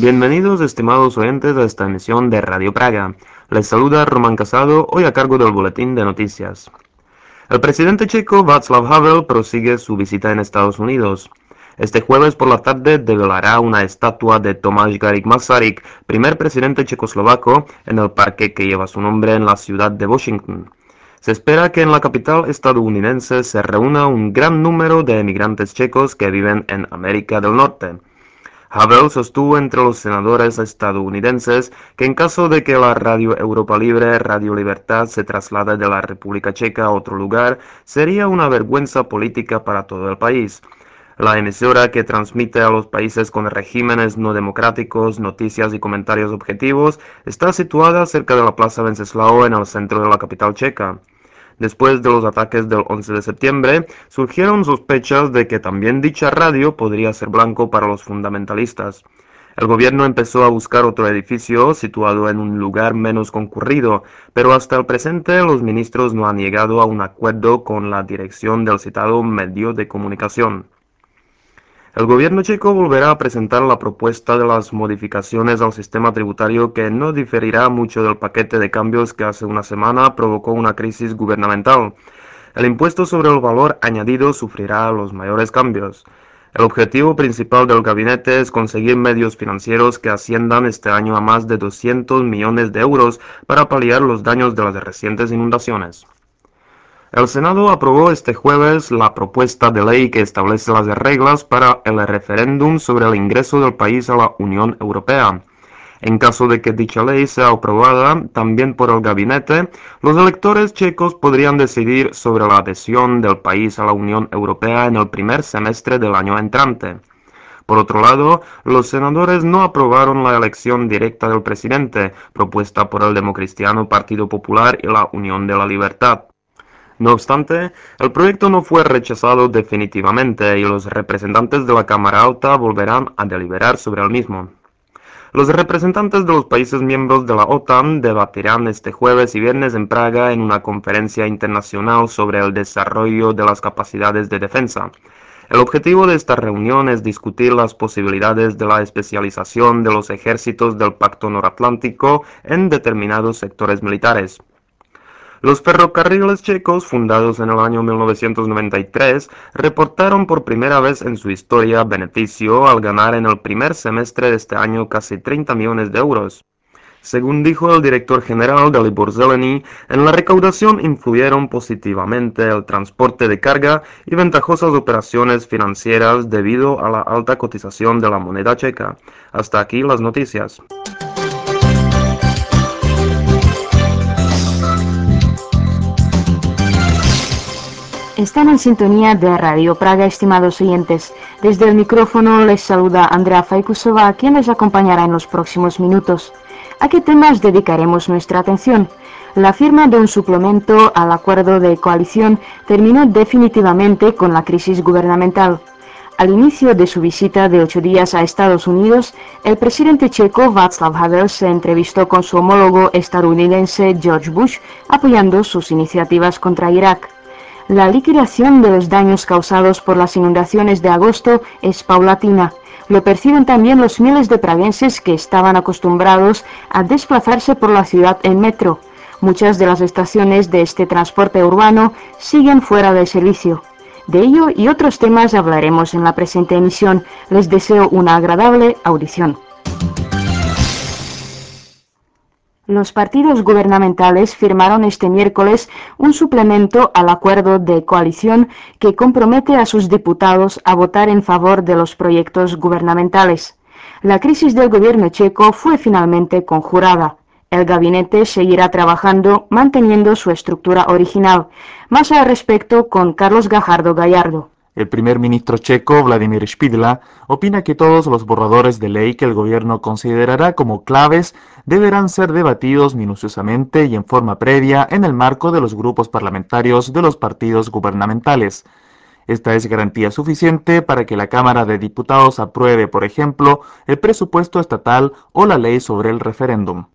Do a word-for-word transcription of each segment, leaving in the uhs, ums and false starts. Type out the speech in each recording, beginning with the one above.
Bienvenidos, estimados oyentes, a esta emisión de Radio Praga. Les saluda Román Casado, hoy a cargo del boletín de noticias. El presidente checo Václav Havel prosigue su visita en Estados Unidos. Este jueves por la tarde develará una estatua de Tomáš Garrigue Masaryk, primer presidente checoslovaco, en el parque que lleva su nombre en la ciudad de Washington. Se espera que en la capital estadounidense se reúna un gran número de emigrantes checos que viven en América del Norte. Havel sostuvo entre los senadores estadounidenses que en caso de que la Radio Europa Libre, Radio Libertad, se traslade de la República Checa a otro lugar, sería una vergüenza política para todo el país. La emisora, que transmite a los países con regímenes no democráticos noticias y comentarios objetivos, está situada cerca de la Plaza Wenceslao en el centro de la capital checa. Después de los ataques del once de septiembre, surgieron sospechas de que también dicha radio podría ser blanco para los fundamentalistas. El gobierno empezó a buscar otro edificio situado en un lugar menos concurrido, pero hasta el presente los ministros no han llegado a un acuerdo con la dirección del citado medio de comunicación. El gobierno checo volverá a presentar la propuesta de las modificaciones al sistema tributario que no diferirá mucho del paquete de cambios que hace una semana provocó una crisis gubernamental. El impuesto sobre el valor añadido sufrirá los mayores cambios. El objetivo principal del gabinete es conseguir medios financieros que asciendan este año a más de doscientos millones de euros para paliar los daños de las recientes inundaciones. El Senado aprobó este jueves la propuesta de ley que establece las reglas para el referéndum sobre el ingreso del país a la Unión Europea. En caso de que dicha ley sea aprobada también por el gabinete, los electores checos podrían decidir sobre la adhesión del país a la Unión Europea en el primer semestre del año entrante. Por otro lado, los senadores no aprobaron la elección directa del presidente, propuesta por el democristiano Partido Popular y la Unión de la Libertad. No obstante, el proyecto no fue rechazado definitivamente y los representantes de la Cámara Alta volverán a deliberar sobre el mismo. Los representantes de los países miembros de la OTAN debatirán este jueves y viernes en Praga en una conferencia internacional sobre el desarrollo de las capacidades de defensa. El objetivo de esta reunión es discutir las posibilidades de la especialización de los ejércitos del Pacto Noratlántico en determinados sectores militares. Los ferrocarriles checos, fundados en el año mil novecientos noventa y tres, reportaron por primera vez en su historia beneficio al ganar en el primer semestre de este año casi treinta millones de euros. Según dijo el director general Dalibor Zeleny, en la recaudación influyeron positivamente el transporte de carga y ventajosas operaciones financieras debido a la alta cotización de la moneda checa. Hasta aquí las noticias. Están en sintonía de Radio Praga, estimados oyentes. Desde el micrófono les saluda Andrea Faikusova, quien les acompañará en los próximos minutos. ¿A qué temas dedicaremos nuestra atención? La firma de un suplemento al acuerdo de coalición terminó definitivamente con la crisis gubernamental. Al inicio de su visita de ocho días a Estados Unidos, el presidente checo Václav Havel se entrevistó con su homólogo estadounidense George Bush, apoyando sus iniciativas contra Irak. La liquidación de los daños causados por las inundaciones de agosto es paulatina. Lo perciben también los miles de praguenses que estaban acostumbrados a desplazarse por la ciudad en metro. Muchas de las estaciones de este transporte urbano siguen fuera de servicio. De ello y otros temas hablaremos en la presente emisión. Les deseo una agradable audición. Los partidos gubernamentales firmaron este miércoles un suplemento al acuerdo de coalición que compromete a sus diputados a votar en favor de los proyectos gubernamentales. La crisis del gobierno checo fue finalmente conjurada. El gabinete seguirá trabajando manteniendo su estructura original. Más al respecto con Carlos Gajardo Gallardo. El primer ministro checo, Vladimir Špidla, opina que todos los borradores de ley que el gobierno considerará como claves deberán ser debatidos minuciosamente y en forma previa en el marco de los grupos parlamentarios de los partidos gubernamentales. Esta es garantía suficiente para que la Cámara de Diputados apruebe, por ejemplo, el presupuesto estatal o la ley sobre el referéndum.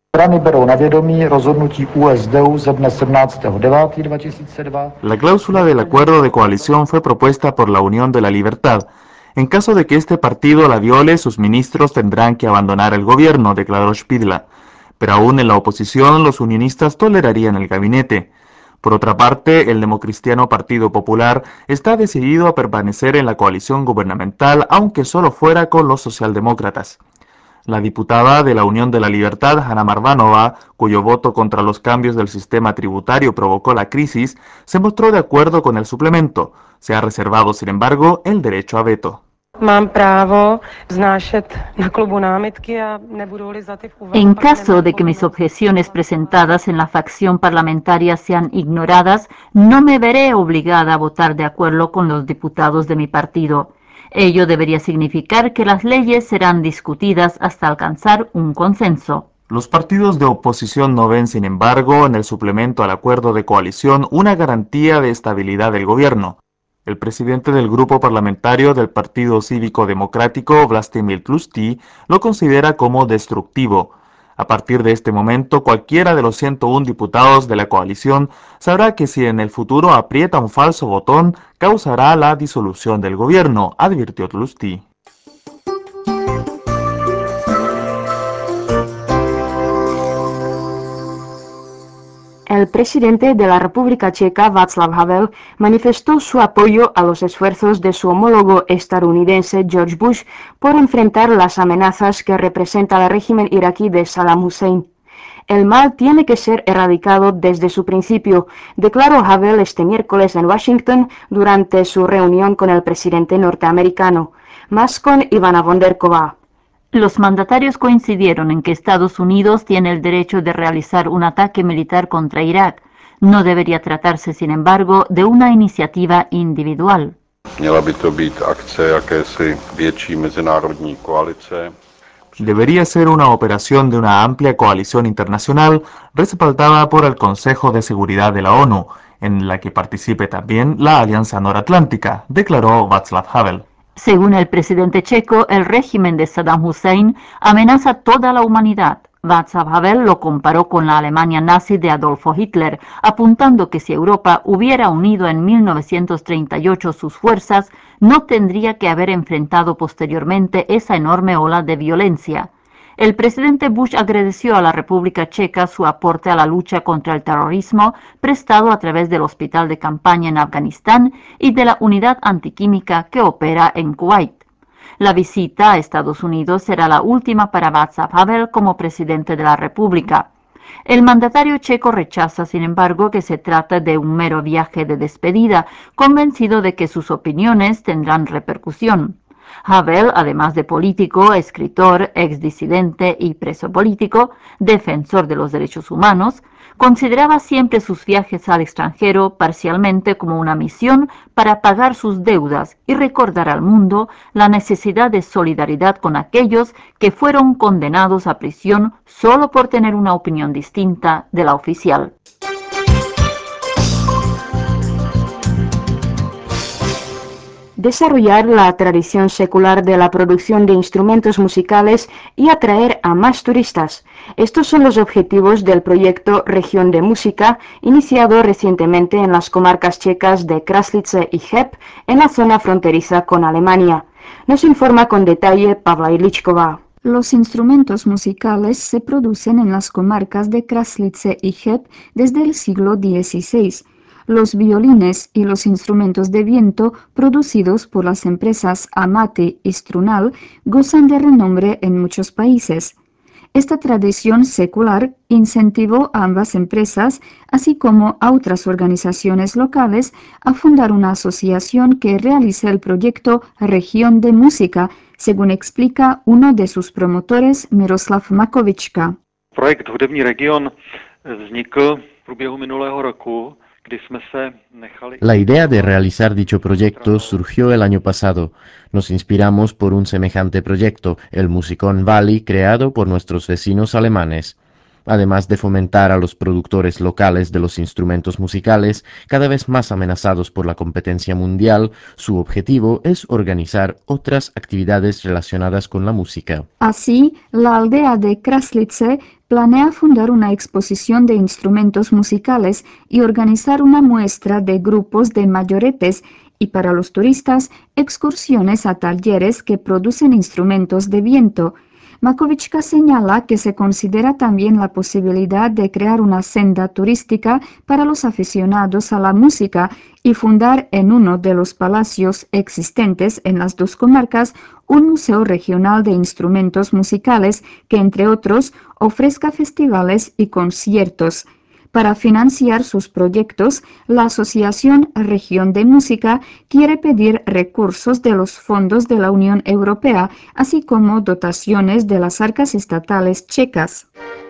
La cláusula del acuerdo de coalición fue propuesta por la Unión de la Libertad. En caso de que este partido la viole, sus ministros tendrán que abandonar el gobierno, declaró Spidla. Pero aún en la oposición, los unionistas tolerarían el gabinete. Por otra parte, el democristiano Partido Popular está decidido a permanecer en la coalición gubernamental, aunque solo fuera con los socialdemócratas. La diputada de la Unión de la Libertad, Hanna Marvanova, cuyo voto contra los cambios del sistema tributario provocó la crisis, se mostró de acuerdo con el suplemento. Se ha reservado, sin embargo, el derecho a veto. En caso de que mis objeciones presentadas en la facción parlamentaria sean ignoradas, no me veré obligada a votar de acuerdo con los diputados de mi partido. Ello debería significar que las leyes serán discutidas hasta alcanzar un consenso. Los partidos de oposición no ven, sin embargo, en el suplemento al acuerdo de coalición una garantía de estabilidad del gobierno. El presidente del grupo parlamentario del Partido Cívico Democrático, Vlastimir Tlusty, lo considera como destructivo. A partir de este momento, cualquiera de los ciento uno diputados de la coalición sabrá que si en el futuro aprieta un falso botón, causará la disolución del gobierno, advirtió Tlusty. El presidente de la República Checa, Václav Havel, manifestó su apoyo a los esfuerzos de su homólogo estadounidense George Bush por enfrentar las amenazas que representa el régimen iraquí de Saddam Hussein. El mal tiene que ser erradicado desde su principio, declaró Havel este miércoles en Washington durante su reunión con el presidente norteamericano. Más con Ivana Vonderkova. Los mandatarios coincidieron en que Estados Unidos tiene el derecho de realizar un ataque militar contra Irak. No debería tratarse, sin embargo, de una iniciativa individual. Debería ser una operación de una amplia coalición internacional respaldada por el Consejo de Seguridad de la ONU, en la que participe también la Alianza Noratlántica, declaró Václav Havel. Según el presidente checo, el régimen de Saddam Hussein amenaza a toda la humanidad. Václav Havel lo comparó con la Alemania nazi de Adolfo Hitler, apuntando que si Europa hubiera unido en mil novecientos treinta y ocho sus fuerzas, no tendría que haber enfrentado posteriormente esa enorme ola de violencia. El presidente Bush agradeció a la República Checa su aporte a la lucha contra el terrorismo prestado a través del hospital de campaña en Afganistán y de la unidad antiquímica que opera en Kuwait. La visita a Estados Unidos será la última para Václav Havel como presidente de la República. El mandatario checo rechaza, sin embargo, que se trata de un mero viaje de despedida, convencido de que sus opiniones tendrán repercusión. Havel, además de político, escritor, exdisidente y preso político, defensor de los derechos humanos, consideraba siempre sus viajes al extranjero parcialmente como una misión para pagar sus deudas y recordar al mundo la necesidad de solidaridad con aquellos que fueron condenados a prisión solo por tener una opinión distinta de la oficial. Desarrollar la tradición secular de la producción de instrumentos musicales y atraer a más turistas. Estos son los objetivos del proyecto Región de Música, iniciado recientemente en las comarcas checas de Kraslice y Cheb, en la zona fronteriza con Alemania. Nos informa con detalle Pavla Ilichkova. Los instrumentos musicales se producen en las comarcas de Kraslice y Cheb desde el siglo dieciséis. Los violines y los instrumentos de viento producidos por las empresas Amate y Strunal gozan de renombre en muchos países. Esta tradición secular incentivó a ambas empresas, así como a otras organizaciones locales, a fundar una asociación que realiza el proyecto Región de Música, según explica uno de sus promotores, Miroslav Makovička. Projekt Hudební region vznikl v průběhu minulého roku. La idea de realizar dicho proyecto surgió el año pasado. Nos inspiramos por un semejante proyecto, el Musicon Valley, creado por nuestros vecinos alemanes. Además de fomentar a los productores locales de los instrumentos musicales, cada vez más amenazados por la competencia mundial, su objetivo es organizar otras actividades relacionadas con la música. Así, la aldea de Kraslice planea fundar una exposición de instrumentos musicales y organizar una muestra de grupos de mayoretes y para los turistas, excursiones a talleres que producen instrumentos de viento. Makovička señala que se considera también la posibilidad de crear una senda turística para los aficionados a la música y fundar en uno de los palacios existentes en las dos comarcas un museo regional de instrumentos musicales que, entre otros, ofrezca festivales y conciertos. Para financiar sus proyectos, la Asociación Región de Música quiere pedir recursos de los fondos de la Unión Europea, así como dotaciones de las arcas estatales checas.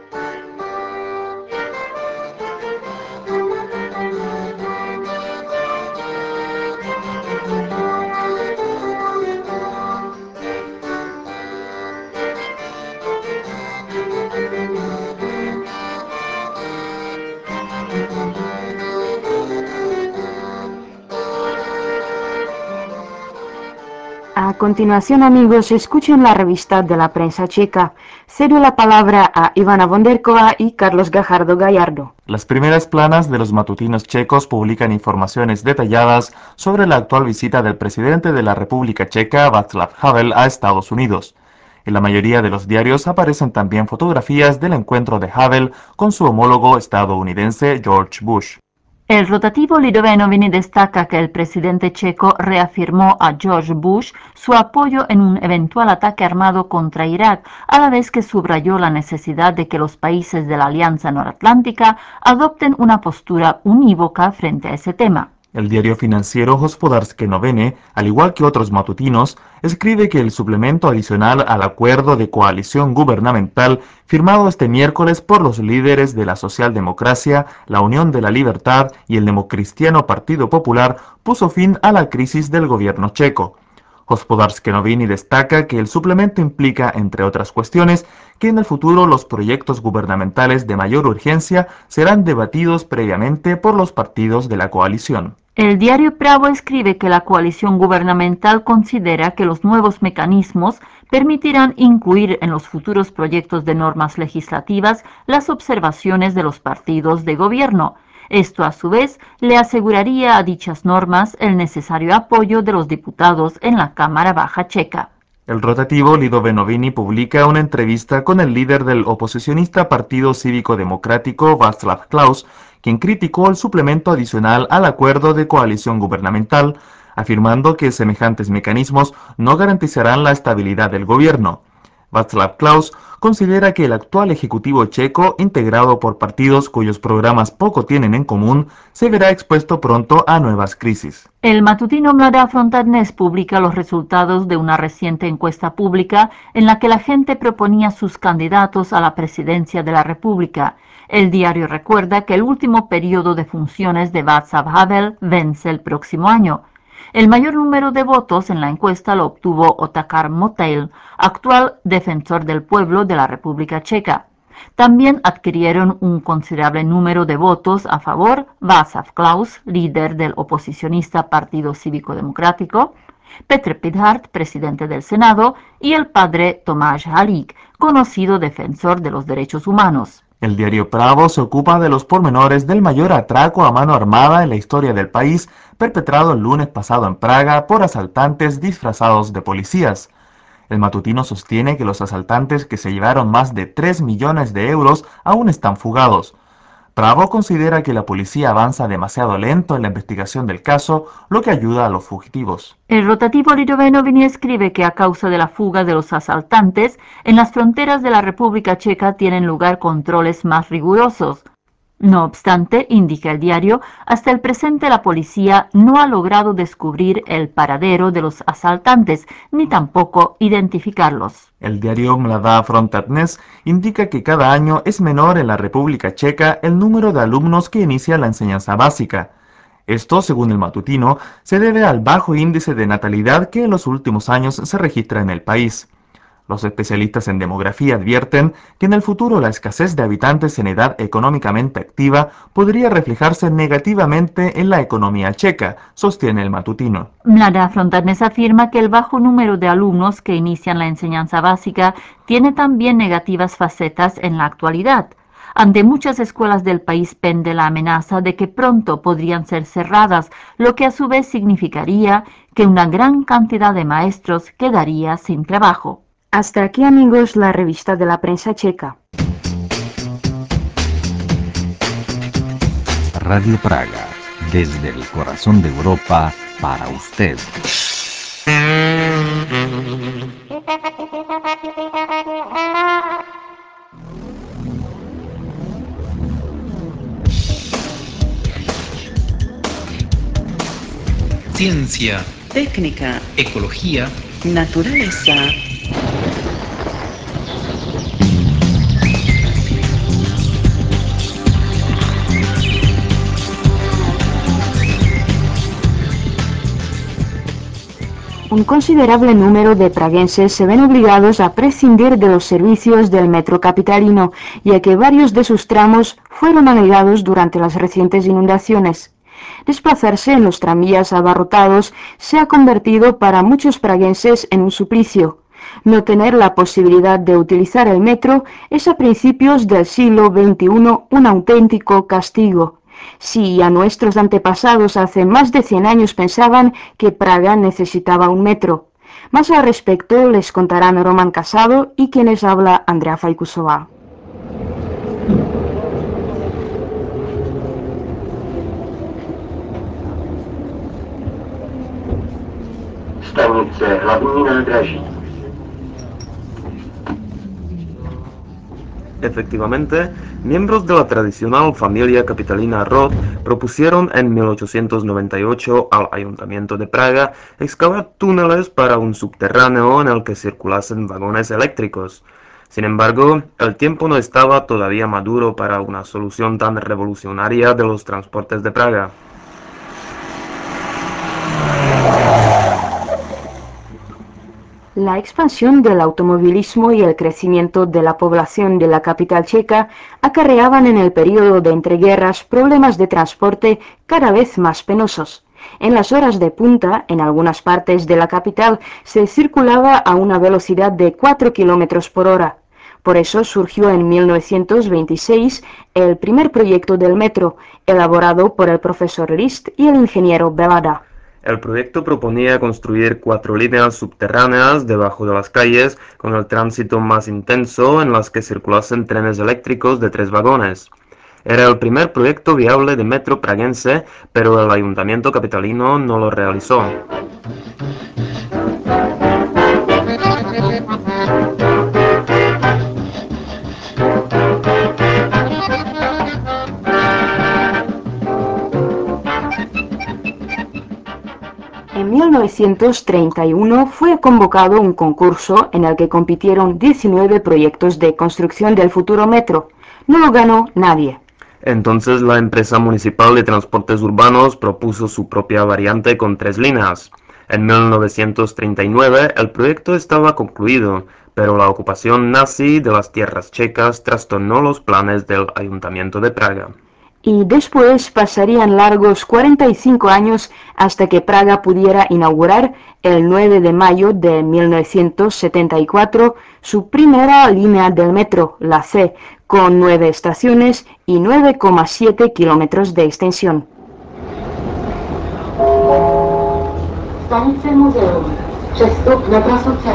A continuación, amigos, escuchen la revista de la prensa checa. Cedo la palabra a Ivana Vonderkova y Carlos Gajardo Gallardo. Las primeras planas de los matutinos checos publican informaciones detalladas sobre la actual visita del presidente de la República Checa, Václav Havel, a Estados Unidos. En la mayoría de los diarios aparecen también fotografías del encuentro de Havel con su homólogo estadounidense George Bush. El rotativo Lidové-Noviny destaca que el presidente checo reafirmó a George Bush su apoyo en un eventual ataque armado contra Irak, a la vez que subrayó la necesidad de que los países de la Alianza Noratlántica adopten una postura unívoca frente a ese tema. El diario financiero Hospodarskie Noviny, al igual que otros matutinos, escribe que el suplemento adicional al acuerdo de coalición gubernamental firmado este miércoles por los líderes de la Socialdemocracia, la Unión de la Libertad y el Democristiano Partido Popular puso fin a la crisis del gobierno checo. Hospodarskie Noviny destaca que el suplemento implica, entre otras cuestiones, que en el futuro los proyectos gubernamentales de mayor urgencia serán debatidos previamente por los partidos de la coalición. El diario Pravo escribe que la coalición gubernamental considera que los nuevos mecanismos permitirán incluir en los futuros proyectos de normas legislativas las observaciones de los partidos de gobierno. Esto, a su vez, le aseguraría a dichas normas el necesario apoyo de los diputados en la Cámara Baja checa. El rotativo Lidové-Noviny publica una entrevista con el líder del oposicionista Partido Cívico Democrático, Václav Klaus, quien criticó el suplemento adicional al acuerdo de coalición gubernamental, afirmando que semejantes mecanismos no garantizarán la estabilidad del gobierno. Václav Klaus considera que el actual ejecutivo checo, integrado por partidos cuyos programas poco tienen en común, se verá expuesto pronto a nuevas crisis. El matutino Mladá Fronta Dnes publica los resultados de una reciente encuesta pública en la que la gente proponía sus candidatos a la presidencia de la República. El diario recuerda que el último periodo de funciones de Václav Havel vence el próximo año. El mayor número de votos en la encuesta lo obtuvo Otakar Motail, actual defensor del pueblo de la República Checa. También adquirieron un considerable número de votos a favor Václav Klaus, líder del oposicionista Partido Cívico Democrático, Petr Pithart, presidente del Senado, y el padre Tomáš Halík, conocido defensor de los derechos humanos. El diario Pravo se ocupa de los pormenores del mayor atraco a mano armada en la historia del país, perpetrado el lunes pasado en Praga por asaltantes disfrazados de policías. El matutino sostiene que los asaltantes, que se llevaron más de tres millones de euros, aún están fugados. Pravo considera que la policía avanza demasiado lento en la investigación del caso, lo que ayuda a los fugitivos. El rotativo Lidové-Noviny escribe que a causa de la fuga de los asaltantes, en las fronteras de la República Checa tienen lugar controles más rigurosos. No obstante, indica el diario, hasta el presente la policía no ha logrado descubrir el paradero de los asaltantes, ni tampoco identificarlos. El diario Mladá Fronta Dnes indica que cada año es menor en la República Checa el número de alumnos que inician la enseñanza básica. Esto, según el matutino, se debe al bajo índice de natalidad que en los últimos años se registra en el país. Los especialistas en demografía advierten que en el futuro la escasez de habitantes en edad económicamente activa podría reflejarse negativamente en la economía checa, sostiene el matutino. Mladá Fronta Dnes afirma que el bajo número de alumnos que inician la enseñanza básica tiene también negativas facetas en la actualidad. Ante muchas escuelas del país pende la amenaza de que pronto podrían ser cerradas, lo que a su vez significaría que una gran cantidad de maestros quedaría sin trabajo. Hasta aquí, amigos, la revista de la prensa checa. Radio Praga, desde el corazón de Europa, para usted. Ciencia, técnica, ecología, naturaleza. Un considerable número de praguenses se ven obligados a prescindir de los servicios del metro capitalino, ya que varios de sus tramos fueron anegados durante las recientes inundaciones. Desplazarse en los tranvías abarrotados se ha convertido para muchos praguenses en un suplicio. No tener la posibilidad de utilizar el metro es a principios del siglo veintiuno un auténtico castigo. Si a nuestros antepasados hace más de cien años pensaban que Praga necesitaba un metro. Más al respecto les contarán Roman Casado y quienes habla Andrea Fajkusová. Stanice hlavní nádraží. Efectivamente, miembros de la tradicional familia capitalina Roth propusieron en mil ochocientos noventa y ocho al Ayuntamiento de Praga excavar túneles para un subterráneo en el que circulasen vagones eléctricos. Sin embargo, el tiempo no estaba todavía maduro para una solución tan revolucionaria de los transportes de Praga. La expansión del automovilismo y el crecimiento de la población de la capital checa acarreaban en el periodo de entreguerras problemas de transporte cada vez más penosos. En las horas de punta, en algunas partes de la capital, se circulaba a una velocidad de cuatro kilómetros por hora. Por eso surgió en mil novecientos veintiséis el primer proyecto del metro, elaborado por el profesor List y el ingeniero Belada. El proyecto proponía construir cuatro líneas subterráneas debajo de las calles con el tránsito más intenso en las que circulasen trenes eléctricos de tres vagones. Era el primer proyecto viable de metro praguense, pero el ayuntamiento capitalino no lo realizó. En mil novecientos treinta y uno fue convocado un concurso en el que compitieron diecinueve proyectos de construcción del futuro metro. No lo ganó nadie. Entonces la empresa municipal de transportes urbanos propuso su propia variante con tres líneas. En mil novecientos treinta y nueve el proyecto estaba concluido, pero la ocupación nazi de las tierras checas trastornó los planes del Ayuntamiento de Praga. Y después pasarían largos cuarenta y cinco años hasta que Praga pudiera inaugurar el nueve de mayo de mil novecientos setenta y cuatro su primera línea del metro, la C, con nueve estaciones y nueve coma siete kilómetros de extensión. Stanice Muzeum. Přestup na trasu C.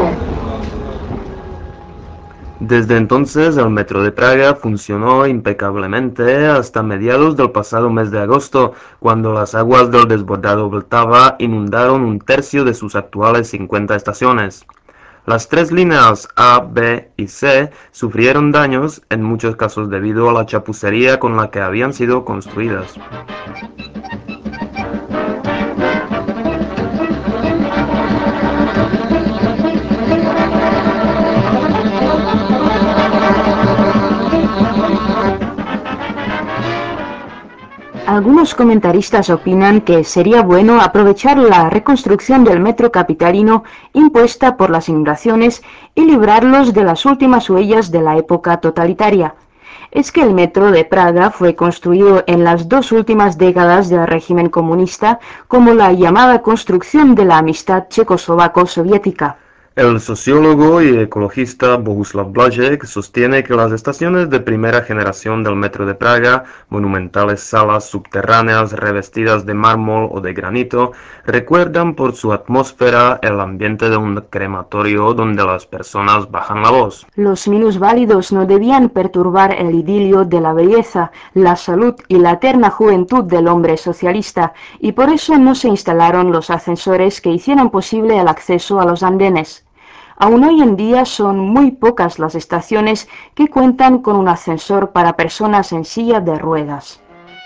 Desde entonces el metro de Praga funcionó impecablemente hasta mediados del pasado mes de agosto, cuando las aguas del desbordado Vltava inundaron un tercio de sus actuales cincuenta estaciones. Las tres líneas A, B y C sufrieron daños, en muchos casos debido a la chapucería con la que habían sido construidas. Algunos comentaristas opinan que sería bueno aprovechar la reconstrucción del metro capitalino impuesta por las inundaciones y librarlos de las últimas huellas de la época totalitaria. Es que el metro de Praga fue construido en las dos últimas décadas del régimen comunista como la llamada construcción de la amistad checoslovaco-soviética. El sociólogo y ecologista Bohuslav Blažek sostiene que las estaciones de primera generación del metro de Praga, monumentales salas subterráneas revestidas de mármol o de granito, recuerdan por su atmósfera el ambiente de un crematorio donde las personas bajan la voz. Los minusválidos no debían perturbar el idilio de la belleza, la salud y la eterna juventud del hombre socialista, y por eso no se instalaron los ascensores que hicieran posible el acceso a los andenes. Aún hoy en día son muy pocas las estaciones que cuentan con un ascensor para personas en silla de ruedas.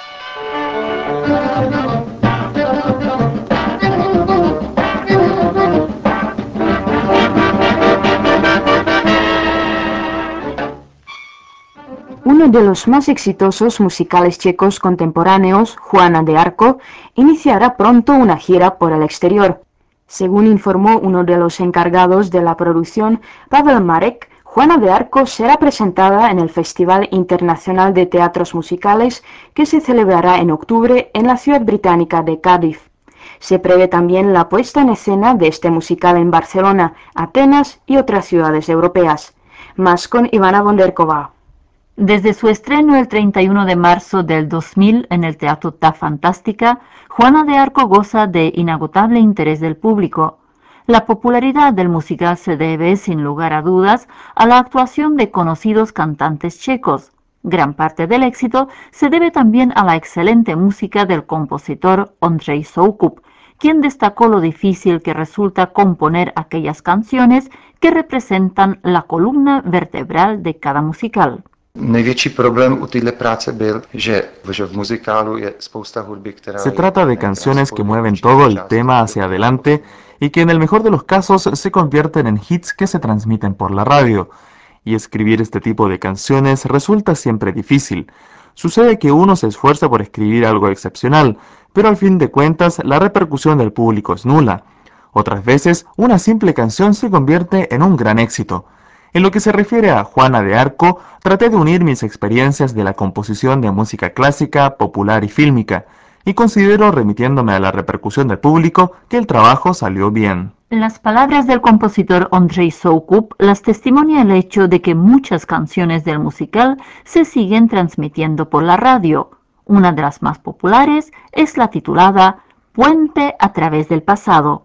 Uno de los más exitosos musicales checos contemporáneos, Juana de Arco, iniciará pronto una gira por el exterior. Según informó uno de los encargados de la producción, Pavel Marek, Juana de Arco será presentada en el Festival Internacional de Teatros Musicales que se celebrará en octubre en la ciudad británica de Cádiz. Se prevé también la puesta en escena de este musical en Barcelona, Atenas y otras ciudades europeas. Más con Ivana Bonderkova. Desde su estreno el treinta y uno de marzo del dos mil en el Teatro Ta Fantástica, Juana de Arco goza de inagotable interés del público. La popularidad del musical se debe, sin lugar a dudas, a la actuación de conocidos cantantes checos. Gran parte del éxito se debe también a la excelente música del compositor Ondřej Soukup, quien destacó lo difícil que resulta componer aquellas canciones que representan la columna vertebral de cada musical. Největší problém u téhle práce byl, že v muzikálu je spousta hudby, která Se trata de canciones que mueven todo el tema hacia adelante y que en el mejor de los casos se convierten en hits que se transmiten por la radio. Y escribir este tipo de canciones resulta siempre difícil. Sucede que uno se esfuerza por escribir algo excepcional, pero al fin de cuentas la repercusión del público es nula. Otras veces, una simple canción se convierte en un gran éxito. En lo que se refiere a Juana de Arco, traté de unir mis experiencias de la composición de música clásica, popular y fílmica, y considero, remitiéndome a la repercusión del público, que el trabajo salió bien. Las palabras del compositor Ondřej Soukup las testimonia el hecho de que muchas canciones del musical se siguen transmitiendo por la radio. Una de las más populares es la titulada Puente a través del pasado.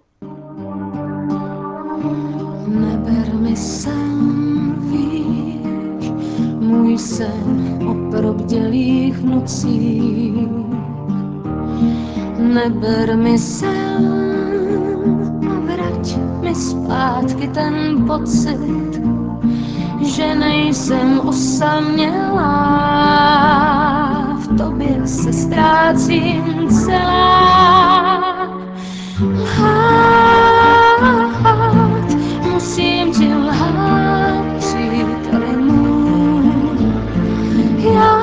Neber mi sen, víš, můj sen o probdělých nocích. Neber mi sen a vrať mi zpátky ten pocit, že nejsem osamělá, v tobě se ztrácím celá. Lhát, musím ti lhát, příteli můj. Já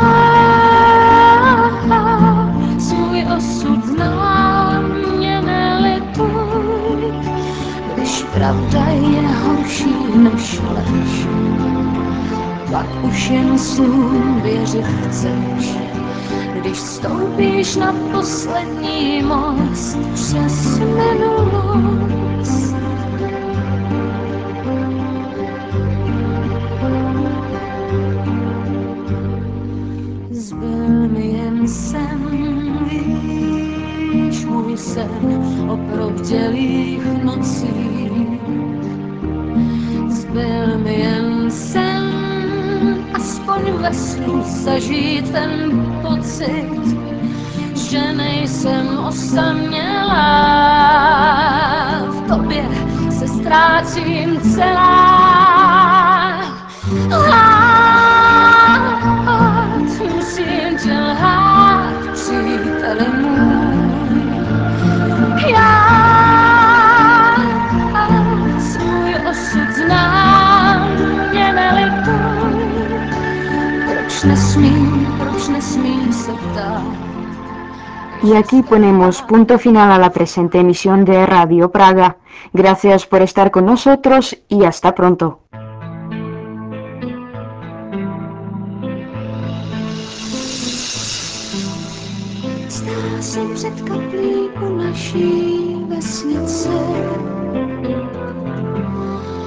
svůj osud znám, mě nelituj, když pravda je horší než lež, pak už jen snům věřit chceš. Když stoupíš na poslední most přes minulost. Zbyl mi jen sen, víš, můj sen o probdělých nocích. Zbyl mi jen sen, aspoň ve snu zažít ten pocit, že nejsem osamělá, v tobě se ztrácím celá. Lhát, musím tě lhát, příteli můj. Já svůj osud znám, mě nelituj. Proč nesmím, proč nesmím se ptát? Y aquí ponemos punto final a la presente emisión de Radio Praga. Gracias por estar con nosotros y hasta pronto. Stál jsem před kaplí u naší vesnice.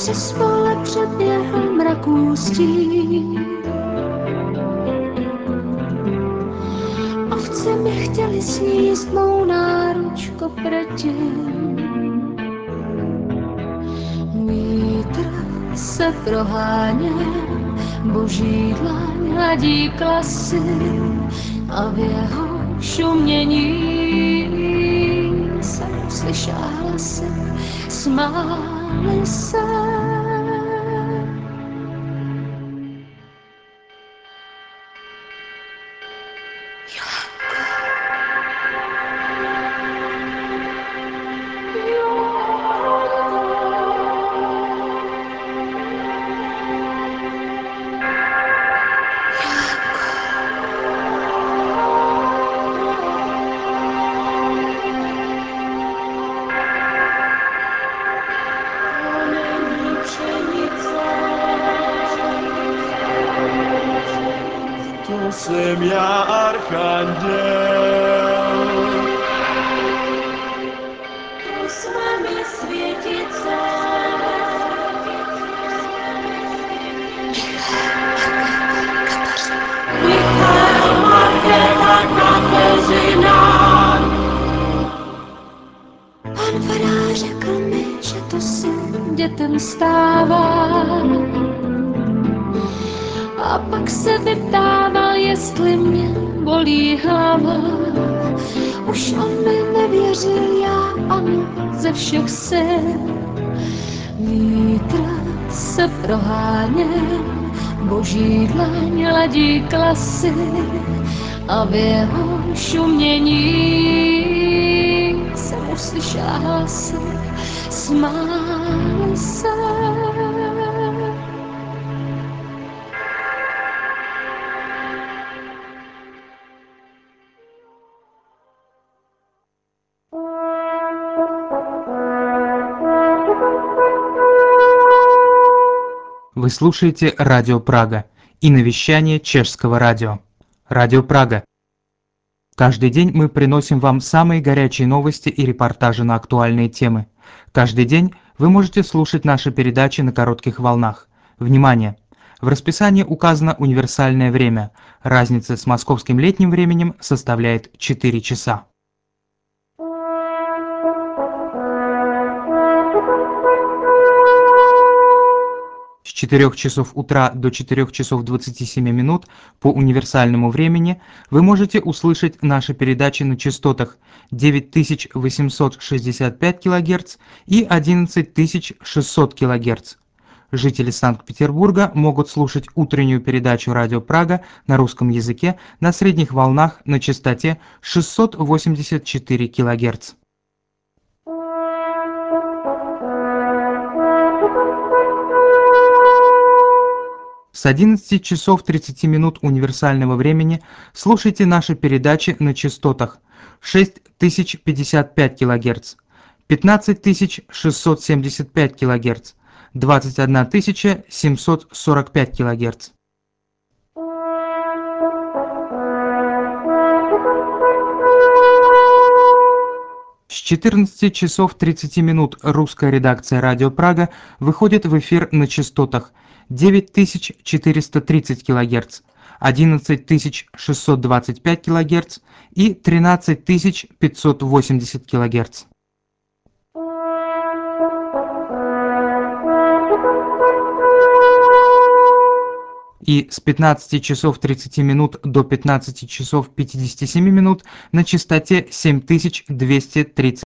přes pole přeběhl mraků stín. Ovce mě chtěli sníst mou náruč koprtě. Vítr se proháně, boží dlaň hladí klasy a v jeho šumění jsem uslyšela hlasy, smáli se. To jsem já, archanděl. Tu jsme my světice. Michael, Markéta, Kateřina. Pan farář řekl mi, že to se dětem stává. A pak se vyptával, jestli mě bolí hlava. Už on mi nevěřil, já ano, ze všech sil. Vítr se proháněl, boží dlaň ladí klasy a v jeho šumění jsem uslyšela hlasy, smáli se. Вы слушаете Радио Прага и навещание чешского радио. Радио Прага. Каждый день мы приносим вам самые горячие новости и репортажи на актуальные темы. Каждый день вы можете слушать наши передачи на коротких волнах. Внимание! В расписании указано универсальное время. Разница с московским летним временем составляет четыре часа. С четырёх часов утра до четырёх часов двадцати семи минут по универсальному времени вы можете услышать наши передачи на частотах девять тысяч восемьсот шестьдесят пять килогерц и одиннадцать тысяч шестьсот килогерц. Жители Санкт-Петербурга могут слушать утреннюю передачу «Радио Прага» на русском языке на средних волнах на частоте шестьсот восемьдесят четыре килогерц. С одиннадцати часов тридцати минут универсального времени слушайте наши передачи на частотах шесть тысяч пятьдесят пять килогерц, пятнадцать тысяч шестьсот семьдесят пять килогерц, двадцать одна тысяча семьсот сорок пять килогерц. С четырнадцати часов тридцати минут русская редакция «Радио Прага» выходит в эфир на частотах девять тысяч четыреста тридцать килогерц, одиннадцать тысяч шестьсот двадцать пять килогерц и тринадцать тысяч пятьсот восемьдесят килогерц. И с пятнадцати часов тридцати минут до пятнадцати часов пятидесяти семи минут на частоте семь тысяч двести тридцать